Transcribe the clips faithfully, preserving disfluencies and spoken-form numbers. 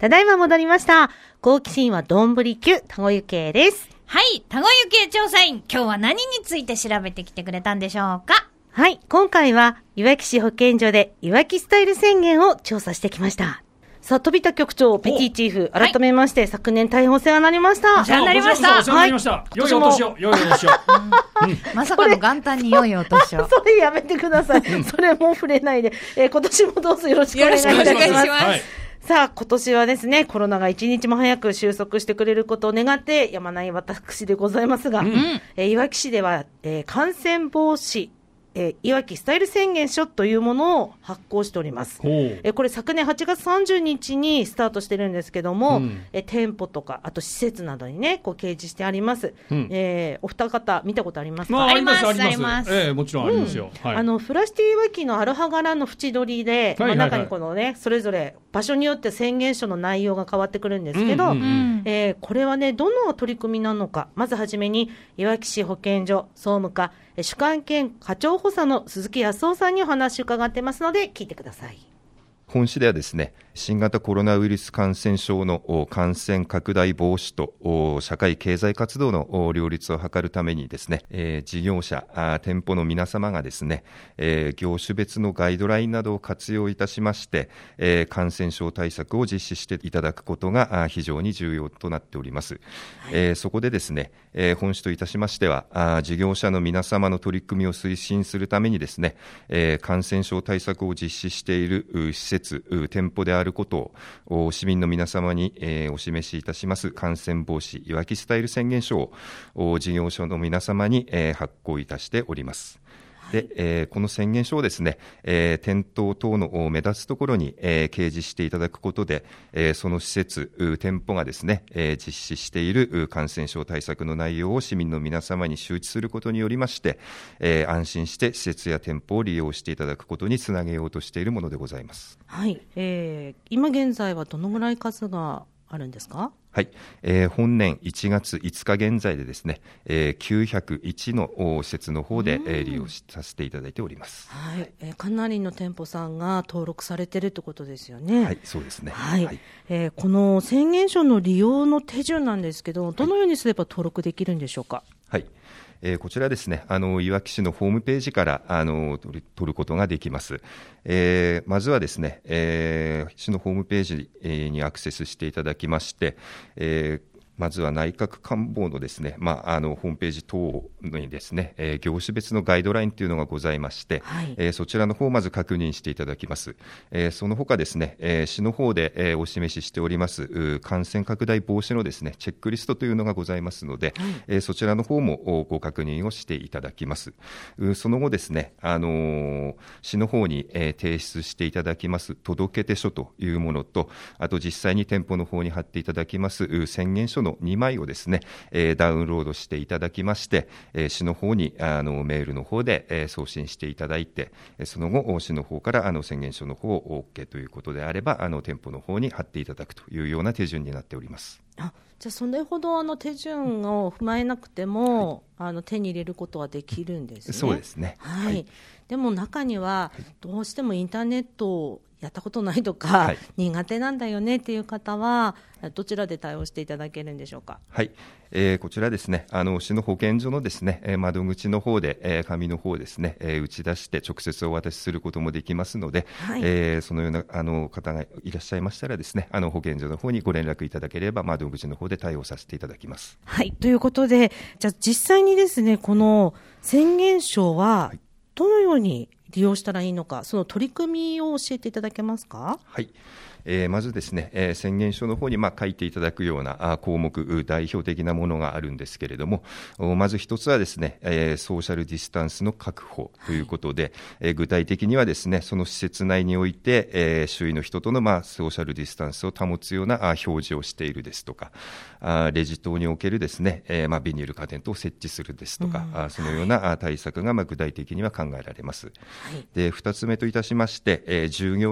ただいま戻りました。好奇心はどんぶり級、田子ゆけです。 はい、田子ゆけ調査員、今日は何について調べてきてくれたんでしょうか？ はい、今回はいわき市保健所でいわきスタイル宣言を調査してきました。さあ、飛田局長、ペティチーフ、改めまして、はい、昨年大変お世話になりました。 お世話になりました。 お世話になりました。はい、良いお年を、良いお年を。 うん、まさかの元旦に良いお年を。 それやめてください。それもう触れないで、えー、今年もどうぞよろしくお願いいたします。よろしくお願いします。はい、さあ、今年はですね、コロナが一日も早く収束してくれることを願って、やまない私でございますが、うん、えー、いわき市では、えー、感染防止、えー、いわきスタイル宣言書というものを発行しております。えー、これ昨年はちがつさんじゅうにちにスタートしてるんですけども、うん、えー、店舗とかあと施設などにねこう掲示してあります。うん、えー、お二方見たことありますか？ まあ、ありますあります。 あります。 えー、もちろんありますよ。うん、はい、 あのフラシティいわきのアロハ柄の縁取りで、はいはいはい、まあ、中にこのねそれぞれ場所によって宣言書の内容が変わってくるんですけど、うんうんうん、えー、これはねどの取り組みなのか、まずはじめにいわき市保健所総務課主幹兼課長補佐の鈴木康夫さんにお話を伺ってますので聞いてください。 本市ではですね、新型コロナウイルス感染症の感染拡大防止と社会経済活動の両立を図るためにですね、えー、事業者、店舗の皆様がですね、えー、業種別のガイドラインなどを活用いたしまして、えー、感染症対策を実施していただくことが非常に重要となっております。はい、えー、そこでですね、えー、本市といたしましては、事業者の皆様の取り組みを推進するためにですね、えー、感染症対策を実施している施設店舗であることを市民の皆様に、えー、お示しいたします感染防止いわきスタイル宣言書を事業所の皆様に、えー、発行いたしております。で、えー、この宣言書をですね、えー、店頭等の目立つところに、えー、掲示していただくことで、えー、その施設、店舗がですね、えー、実施している感染症対策の内容を市民の皆様に周知することによりまして、えー、安心して施設や店舗を利用していただくことにつなげようとしているものでございます。 はい、えー、今現在はどのぐらい数があるんですか？ はい、えー、本年いちがついつか現在でですね、えー、きゅうひゃくいちの施設の方で、えー、利用させていただいております。 はい、えー、かなりの店舗さんが登録されているということですよね。 はい、そうですね。 はい、はい、えー、この宣言書の利用の手順なんですけど、どのようにすれば登録できるんでしょうか？ はい、えー、こちらですね、あのいわき市のホームページからあの取る、取ることができます。えー、まずはですね、えー、市のホームページにアクセスしていただきまして、えーまずは内閣官房のですね、まあ、あのホームページ等にですね、えー、業種別のガイドラインというのがございまして、はい、えー、そちらの方をまず確認していただきます。えー、その他ですね、えー、市の方で、えー、お示ししております感染拡大防止のですねチェックリストというのがございますので、はい、えー、そちらの方もご確認をしていただきます。その後ですね、あのー、市の方に、えー、提出していただきます届け出書というものと、あと実際に店舗の方に貼っていただきます宣言書のにまいをですね、えー、ダウンロードしていただきまして、えー、市の方にあのメールの方で、えー、送信していただいて、その後市の方からあの宣言書の方を OK ということであれば、あの店舗の方に貼っていただくというような手順になっております。 あ、じゃあそれほどあの手順を踏まえなくても、はい、あの手に入れることはできるんですね。 そうですね。 はい。はい、でも中にはどうしてもインターネットをやったことないとか、はい、苦手なんだよねっていう方はどちらで対応していただけるんでしょうか？ はい、えー、こちらですね、あの市の保健所のですね、えー、窓口の方で、えー、紙の方ですね、えー、打ち出して直接お渡しすることもできますので、はい、えー、そのようなあの方がいらっしゃいましたらですね、あの保健所の方にご連絡いただければ窓口の方で対応させていただきます。 はい、ということで、じゃあ実際にですね、この宣言書はどのように利用したらいいのか、その取り組みを教えていただけますか？ はい、えー、まずですね、えー、宣言書の方にまあ書いていただくような項目、代表的なものがあるんですけれども、まず一つはですね、えー、ソーシャルディスタンスの確保ということで、はい、えー、具体的にはですね、その施設内において、えー、周囲の人とのまあソーシャルディスタンスを保つような表示をしているですとか、あレジ等におけるですね、えー、まあビニールカーテン等を設置するですとか、うん、あそのような対策がまあ具体的には考えられます。はい、で、二つ目といたしまして、えー、従業員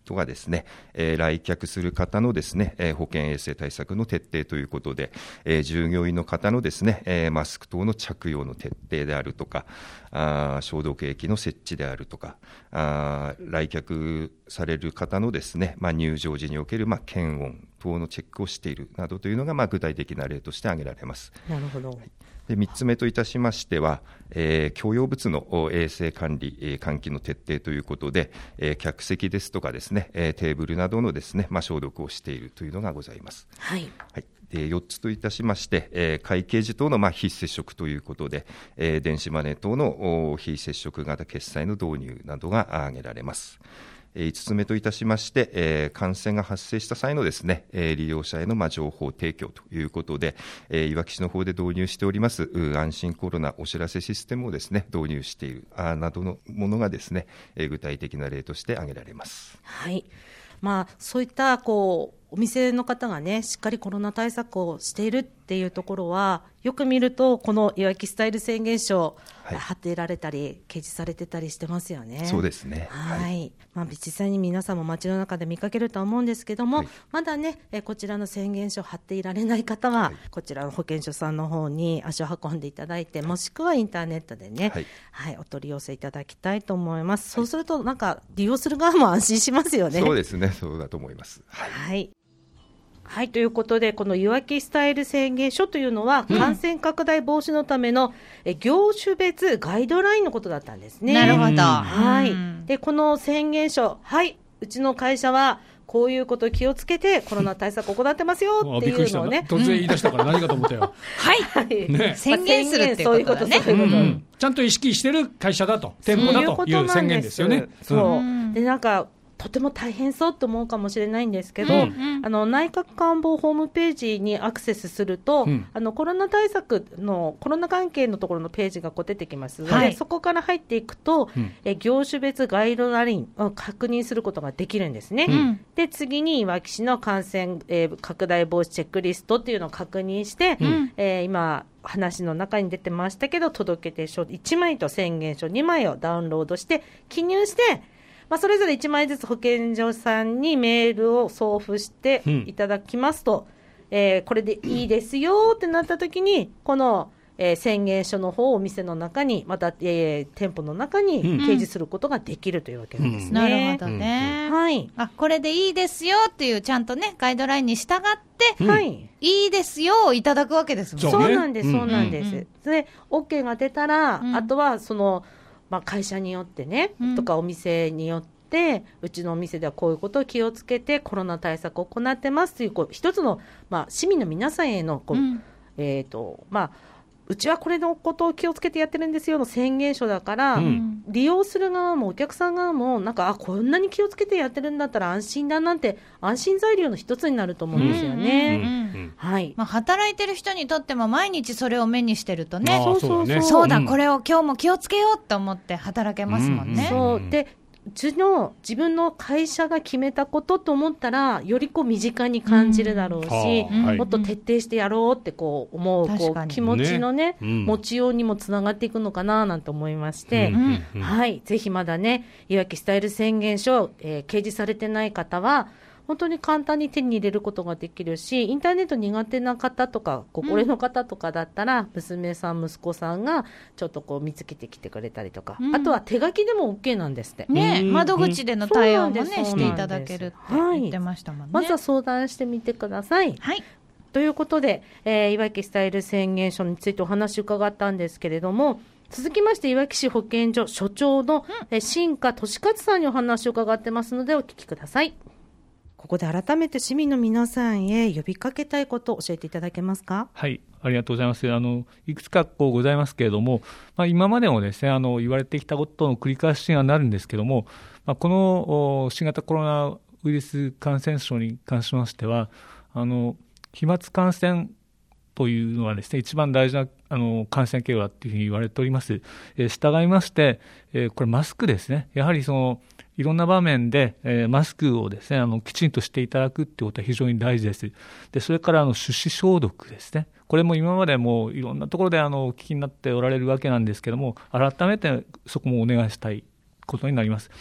とかですね、えー、来客する方のですね、えー、保健衛生対策の徹底ということで、えー、従業員の方のですね、えー、マスク等の着用の徹底であるとか、あ消毒液の設置であるとか、あ来客される方のですね、まあ、入場時におけるまあ検温等のチェックをしているなどというのがまあ具体的な例として挙げられます。 なるほど。 でみっつめといたしましては、えー、共用物の衛生管理、えー、換気の徹底ということで、えー、客席ですとかですね、えー、テーブルなどのですね、まあ、消毒をしているというのがございます。 はい。 はい。でよっつといたしまして、えー、会計時等のまあ非接触ということで、えー、電子マネー等の非接触型決済の導入などが挙げられます。いつつめといたしまして、えー、感染が発生した際のですね、えー、利用者へのまあ情報提供ということで、えー、いわき市の方で導入しております安心コロナお知らせシステムをですね導入しているあなどのものがですね、えー、具体的な例として挙げられます。 はい。まあ、そういったこうお店の方がねしっかりコロナ対策をしているっていうところはよく見るとこのいわきスタイル宣言書、はい、貼ってられたり掲示されてたりしてますよね。 そうですね。 はい、はい。まあ、実際に皆さんも街の中で見かけるとは思うんですけども、はい、まだねえこちらの宣言書を貼っていられない方は、はい、こちらの保健所さんの方に足を運んでいただいて、はい、もしくはインターネットでね、はいはい、お取り寄せいただきたいと思います。そうするとなんか利用する側も安心しますよね。 そうですね、そうだと思います。はい、 はいはい、ということでこのいわきスタイル宣言書というのは、うん、感染拡大防止のためのえ業種別ガイドラインのことだったんですね。 なるほど。 はい。でこの宣言書、はい、うちの会社はこういうことを気をつけてコロナ対策を行ってますよっていうのをね突然言い出したから何かと思ったよはい、ね、宣言するっていうことだね、 うんうん、ちゃんと意識してる会社だと店舗だという宣言ですよね。 そう、うん、でなんかとても大変そうと思うかもしれないんですけど、うんうん、あの内閣官房ホームページにアクセスすると、うん、あのコロナ対策のコロナ関係のところのページがこう出てきますので、はい、そこから入っていくと、うん、え業種別ガイドラインを確認することができるんですね、うん、で次にいわき市の感染、えー、拡大防止チェックリストっていうのを確認して、うんえー、今話の中に出てましたけど届け出書いちまいと宣言書にまいをダウンロードして記入してまあ、それぞれいちまいずつ保健所さんにメールを送付していただきますと、うん、えー、これでいいですよってなったときにこの、えー、宣言書の方をお店の中にまた、えー、店舗の中に掲示することができるというわけなんですね、うんうん、なるほどね、はい、あこれでいいですよっていうちゃんとねガイドラインに従って、うん、はい、いいですよをいただくわけですもんね。 そうなんですそうなんです、うんうんうん、で OK が出たら、うん、あとはそのまあ、会社によってね、うん、とかお店によってうちのお店ではこういうことを気をつけてコロナ対策を行ってますという、こう一つの、まあ、市民の皆さんへのこう、うん、えーとまあ、うちはこれのことを気をつけてやってるんですよの宣言書だから、うん、利用する側もお客さん側もなんかあこんなに気をつけてやってるんだったら安心だなんて安心材料の一つになると思うんですよね、うんうんうん、はい、 まあ、働いてる人にとっても毎日それを目にしてるとね、 そうそうそう、 そうだ、これを今日も気をつけようと思って働けますもんね、 うんうん、そうでうちの自分の会社が決めたことと思ったらよりこう身近に感じるだろうし、うん、もっと徹底してやろうってこう思う、こう気持ちのね、ね、うん、持ちようにもつながっていくのかななんて思いまして、うんうん、はい、ぜひまだねいわきスタイル宣言書、えー、掲示されてない方は本当に簡単に手に入れることができるし、インターネット苦手な方とかご高齢の方とかだったら、うん、娘さん息子さんがちょっとこう見つけてきてくれたりとか、うん、あとは手書きでも OK なんですって、 ね、窓口での対応もねしていただけるって言ってましたもんね、 はい、まずは相談してみてください。はい、ということで、えー、いわきスタイル宣言書についてお話伺ったんですけれども、続きましていわき市保健所所長の、うん、新華俊勝さんにお話を伺ってますのでお聞きください。ここで改めて市民の皆さんへ呼びかけたいことを教えていただけますか。 はい、ありがとうございます。あのいくつかこうございますけれども、まあ、今までもですねあの言われてきたことの繰り返しにはなるんですけれども、まあ、この新型コロナウイルス感染症に関しましてはあの飛沫感染というのはですね一番大事なあの感染経路だというふうに言われております。えー、従いまして、えー、これマスクですね、やはりそのいろんな場面で、えー、マスクをですねあのきちんとしていただくということは非常に大事です。でそれからあの手指消毒ですね、これも今までもいろんなところであのお聞きになっておられるわけなんですけれども、改めてそこもお願いしたいことになります。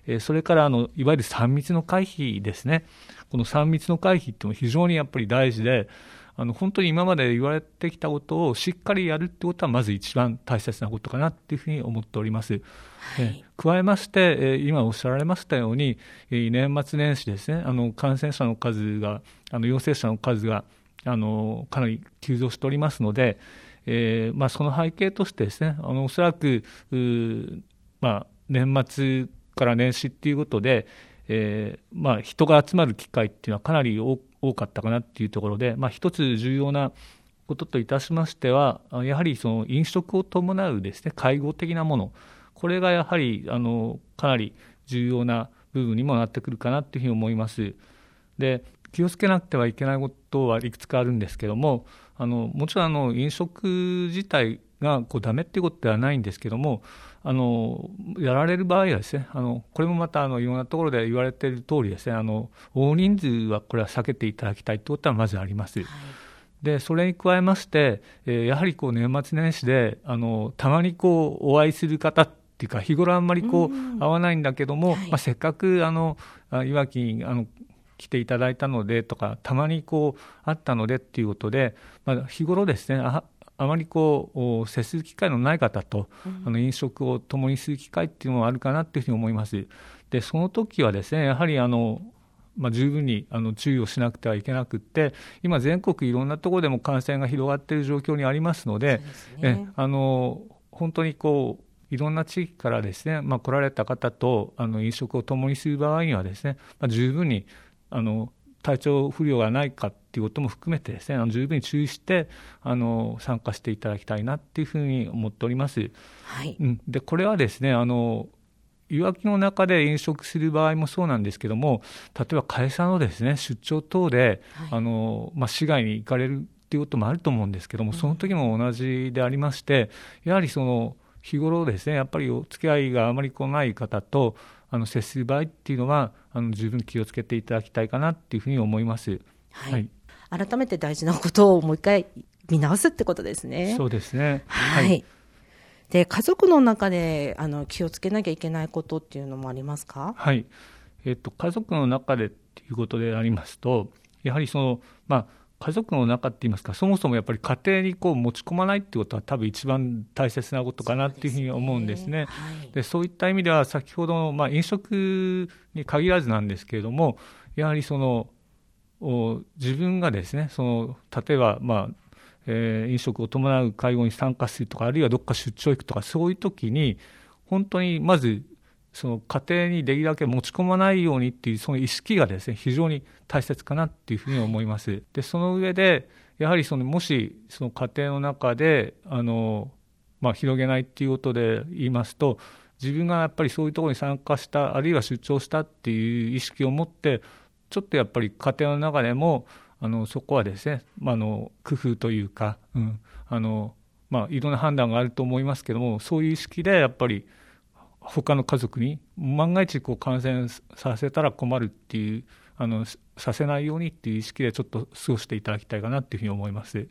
それからあのいわゆるさん密の回避ですね。このさん密の回避っていうのは非常にやっぱり大事で、あの本当に今まで言われてきたことをしっかりやるってことはまず一番大切なことかなっていうふうに思っております。はい、え加えまして、今おっしゃられましたように、年末年始ですね、あの感染者の数が、あの陽性者の数があのかなり急増しておりますので、えーまあ、その背景としてですね、あのおそらく、まあ、年末から年始っていうことで、えーまあ、人が集まる機会っていうのはかなり多多かったかなっていうところで、まあ、一つ重要なことといたしましては、やはりその飲食を伴うですね、介護的なもの、これがやはりあのかなり重要な部分にもなってくるかなというふうに思います。で、気をつけなくてはいけないことはいくつかあるんですけども、あのもちろんあの飲食自体がこうダメっていうことではないんですけども、あのやられる場合はですね、あのこれもまたあのいろんなところで言われている通りですね、あの大人数はこれは避けていただきたいということはまずあります。はい、でそれに加えまして、えー、やはりこう年末年始であのたまにこうお会いする方っていうか、日頃あんまりこう会わないんだけども、はい、まあ、せっかくあのいわきにあの来ていただいたのでとか、たまにこう会ったのでっていうことで、まあ、日頃ですね、ああまりこう接する機会のない方と、うん、あの飲食を共にする機会っていうのもあるかなというふうに思います。でその時はですね、やはりあの、まあ、十分にあの注意をしなくてはいけなくって、今全国いろんなところでも感染が広がっている状況にありますので、そうですね、えあの本当にこういろんな地域からですね、まあ、来られた方とあの飲食を共にする場合にはですね、まあ、十分にあの体調不良がないかということも含めてですね、あの十分に注意してあの参加していただきたいなというふうに思っております。はい、うん、でこれはですね、あのいわきの中で飲食する場合もそうなんですけども、例えば会社のですね出張等で、はい、あのまあ、市外に行かれるということもあると思うんですけども、その時も同じでありまして、やはりその日頃ですね、やっぱりお付き合いがあまり来ない方とあの接する場合っていうのは、あの十分気をつけていただきたいかなっていうふうに思います。 はいはい、改めて大事なことをもう一回見直すってことですね。 そうですね。 はい。はい、で家族の中であの気をつけなきゃいけないことっていうのもありますか？ はい。えっと家族の中でっていうことでありますと、やはりそのまあ家族の中って言いますか、そもそもやっぱり家庭にこう持ち込まないっていうことは多分一番大切なことかなっていうふうに思うんですね。そうですね。はい、でそういった意味では先ほどの、まあ、飲食に限らずなんですけれども、やはりその自分がですね、その例えば、まあえー、飲食を伴う会合に参加するとか、あるいはどっか出張行くとか、そういう時に本当にまずその家庭にできるだけ持ち込まないようにっていうその意識がですね、非常に大切かなっていうふうに思います。でその上でやはりそのもしその家庭の中であの、まあ、広げないっていうことで言いますと、自分がやっぱりそういうところに参加した、あるいは出張したっていう意識を持って、ちょっとやっぱり家庭の中でもあのそこはですね、まあ、あの工夫というか、うんあのまあ、いろんな判断があると思いますけども、そういう意識でやっぱり他の家族に万が一こう感染させたら困るっていう、あのさせないようにっていう意識でちょっと過ごしていただきたいかなというふうに思います。 はい、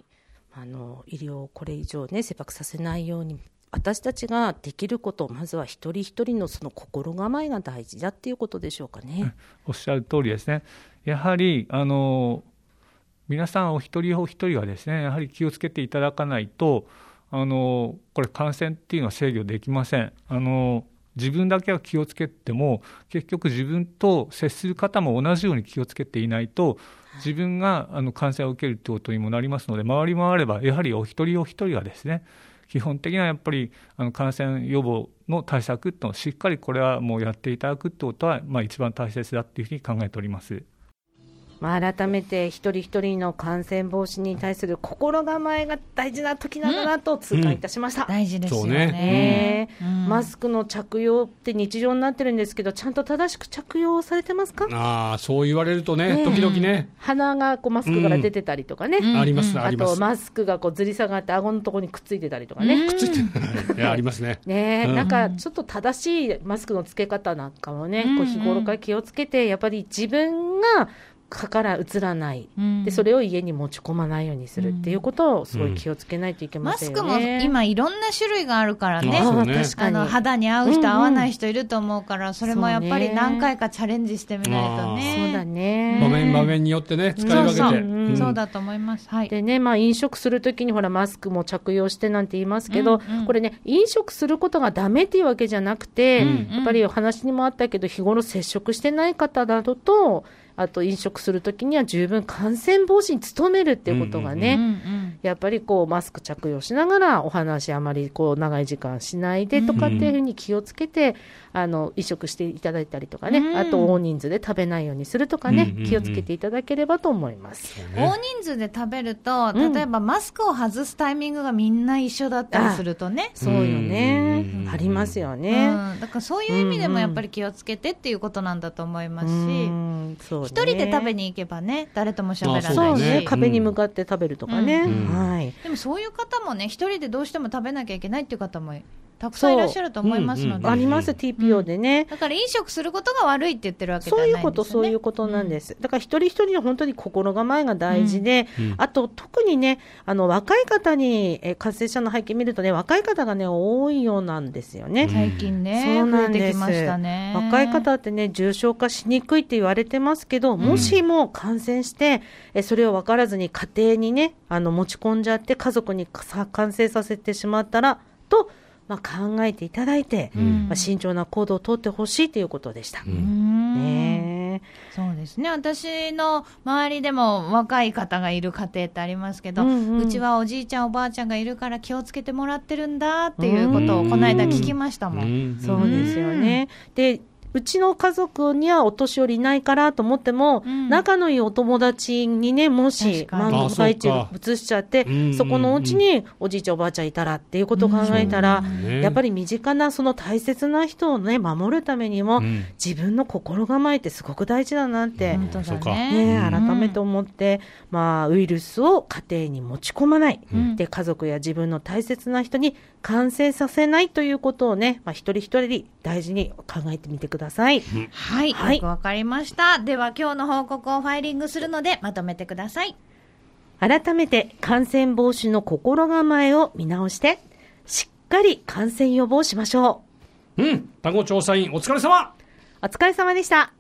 あの医療をこれ以上ね切迫させないように、私たちができることをまずは一人一人のその心構えが大事だっていうことでしょうかね。 おっしゃる通りですね。やはりあの皆さんお一人お一人がですね、やはり気をつけていただかないと、あのこれ感染っていうのは制御できません。あの自分だけは気をつけても、結局自分と接する方も同じように気をつけていないと、自分があの感染を受けるということにもなりますので、回り回ればやはりお一人お一人がですね、基本的なやっぱりあの感染予防の対策というのをしっかりこれはもうやっていただくということは、まあ、一番大切だというふうに考えております。 まあ、改めて一人一人の感染防止に対する心構えが大事な時なんだなと痛感いたしました。 うん、大事ですよね。 ね、うん、マスクの着用って日常になってるんですけど、ちゃんと正しく着用されてますか？ ああ、そう言われるとね、ね時々ね、 鼻がこうマスクから出てたりとかね、 うん、ありますあります。 あとマスクがこうずり下がって顎のところにくっついてたりとかね、 くっついてるいやありますね。 ね、うん、なんかちょっと正しいマスクの付け方なんかもね、こう日頃から気をつけて、やっぱり自分が蚊からうつらない、 うん、 でそれを家に持ち込まないようにするっていうことをすごい気をつけないといけませんよね、 マスクも今いろんな種類があるからね、 あね確かにあの肌に合う人、うんうん、合わない人いると思うからそれもやっぱり何回かチャレンジしてみないとね、 そうだね、 場面場面によってね使い分けて、 そうそう、 うん、 そうだと思います、はい、 でね、まあ、飲食するときにほらマスクも着用してなんて言いますけど、うんうん、これね飲食することがダメっていうわけじゃなくて、うんうん、やっぱり話にもあったけど日頃接触してない方などとあと飲食するときには十分感染防止に努めるっていうことがね、うんうんうん、やっぱりこうマスク着用しながらお話あまりこう長い時間しないでとかっていうふうに気をつけて、うん、あの飲食していただいたりとかね、うん、あと大人数で食べないようにするとかね、うんうんうん、気をつけていただければと思います、 ね、大人数で食べると例えばマスクを外すタイミングがみんな一緒だったりするとね、 そうよね、うん、ありますよね、 うん、だからそういう意味でもやっぱり気をつけてっていうことなんだと思いますし、うんそうね、一人で食べに行けばね誰とも喋らないし、 そうね、壁に向かって食べるとかね、うんうんはい、 でもそういう方もね一人でどうしても食べなきゃいけないっていう方もたくさんいらっしゃると思いますので、うんうん、 あります ティーピーオー でね、 うん、だから飲食することが悪いって言ってるわけじゃないんですよね。 そういうことそういうことなんです、うん、だから一人一人の本当に心構えが大事で、うん、あと特にねあの若い方にえ感染者の背景見るとね若い方がね多いようなんですよね、 最近ねそうなんです、 増えてきましたね。 若い方ってね重症化しにくいって言われてますけど、もしも感染してえそれを分からずに家庭にねあの持ち込んじゃって家族に感染させてしまったらとまあ、考えていただいて、うんまあ、慎重な行動を取ってほしいということでした、うんね、 そうですね。私の周りでも若い方がいる家庭ってありますけど、うんうん、うちはおじいちゃんおばあちゃんがいるから気をつけてもらってるんだっていうことをこの間聞きましたもん、うん、 そうですよね。でうちの家族にはお年寄りいないからと思っても、うん、仲のいいお友達にねもし万が一移しちゃって そ, そこのお家におじいちゃんおばあちゃんいたらっていうことを考えたら、うんね、やっぱり身近なその大切な人をね守るためにも、うん、自分の心構えってすごく大事だなって、うんね、改めて思って、うんまあ、ウイルスを家庭に持ち込まない、うん、で家族や自分の大切な人に感染させないということをね、まあ、一人一人大事に考えてみてください。はい、 はい、はい、よくわかりました。では今日の報告をファイリングするのでまとめてください。 改めて感染防止の心構えを見直してしっかり感染予防しましょう。うん、単語調査員お疲れ様。 お疲れ様でした。